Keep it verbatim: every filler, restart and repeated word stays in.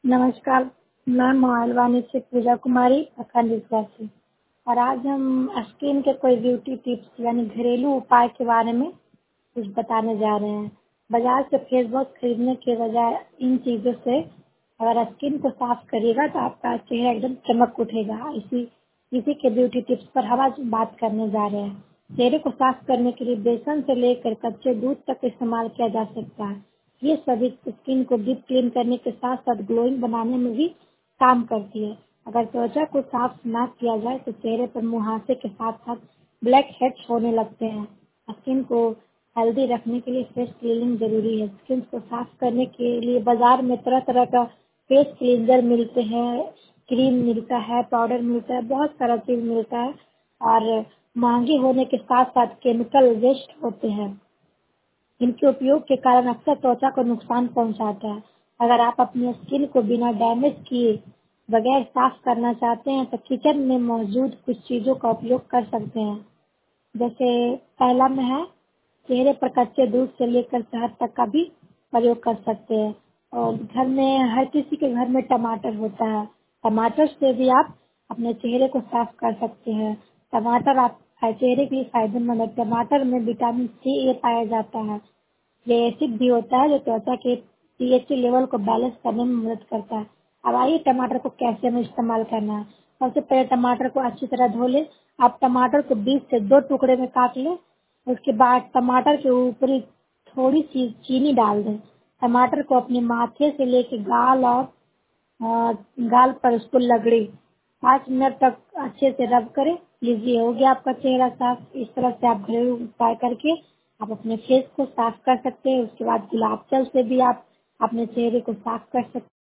नमस्कार, मैं मोहालवानी से पूजा कुमारी अखंड विश्वासी और आज हम स्किन के कोई ब्यूटी टिप्स यानी घरेलू उपाय के बारे में कुछ बताने जा रहे हैं। बाजार से फेस वॉश खरीदने के बजाय इन चीज़ों से अगर स्किन को साफ करिएगा तो आपका चेहरा एकदम चमक उठेगा। इसी इसी के ब्यूटी टिप्स पर हम आज बात करने जा रहे हैं। चेहरे को साफ करने के लिए बेसन से लेकर कच्चे दूध तक इस्तेमाल किया जा सकता है। ये सभी स्किन को डीप क्लीन करने के साथ साथ ग्लोइंग बनाने में भी काम करती है। अगर त्वचा को साफ ना किया जाए तो चेहरे पर मुहासे के साथ साथ ब्लैक हेड्स होने लगते हैं। स्किन को हेल्दी रखने के लिए फेस क्लीनिंग जरूरी है। स्किन को साफ करने के लिए बाजार में तरह तरह का फेस क्लींजर मिलते हैं, क्रीम मिलता है, पाउडर मिलता है, बहुत सारा चीज मिलता है और महंगे होने के साथ साथ केमिकल वेस्ट होते हैं। इनके उपयोग के कारण अक्सर त्वचा को नुकसान पहुंचाता है। अगर आप अपनी स्किन को बिना डैमेज किए बगैर साफ करना चाहते हैं तो किचन में मौजूद कुछ चीजों का उपयोग कर सकते हैं। जैसे पहला में है, चेहरे पर कच्चे दूध से लेकर शहद तक का भी प्रयोग कर सकते हैं। और घर में हर किसी के घर में टमाटर होता है। टमाटर से भी आप अपने चेहरे को साफ कर सकते हैं। टमाटर आप चेहरे के लिए फायदेमंद है। टमाटर में विटामिन सी ए पाया जाता है। ये एसिड भी होता है जो त्वचा के पीएच लेवल को बैलेंस करने में मदद करता है। अब आइए टमाटर को कैसे हमें इस्तेमाल करना है। सबसे पहले टमाटर को अच्छी तरह धो लें। आप टमाटर को बीच से दो टुकड़े में काट लें। उसके बाद टमाटर के ऊपरी थोड़ी सी चीनी डाल दें। टमाटर को अपने माथे से लेकर गाल और अ, गाल पर उसको लगड़े पाँच मिनट तक अच्छे से रब करें। लीजिए, हो गया आपका चेहरा साफ। इस तरह से आप घरेलू उपाय करके आप अपने फेस को साफ कर सकते हैं। उसके बाद गुलाब जल से भी आप अपने चेहरे को साफ कर सकते हैं।